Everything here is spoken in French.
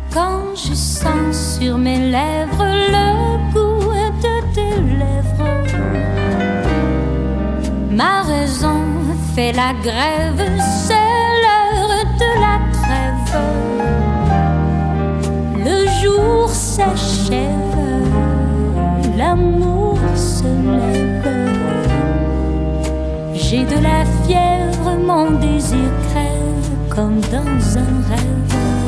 Quand je sens sur mes lèvres le goût de tes lèvres, ma raison fait la grève, c'est l'heure de la trêve. Le jour s'achève, l'amour se lève. J'ai de la fièvre, mon désir crève comme dans un rêve.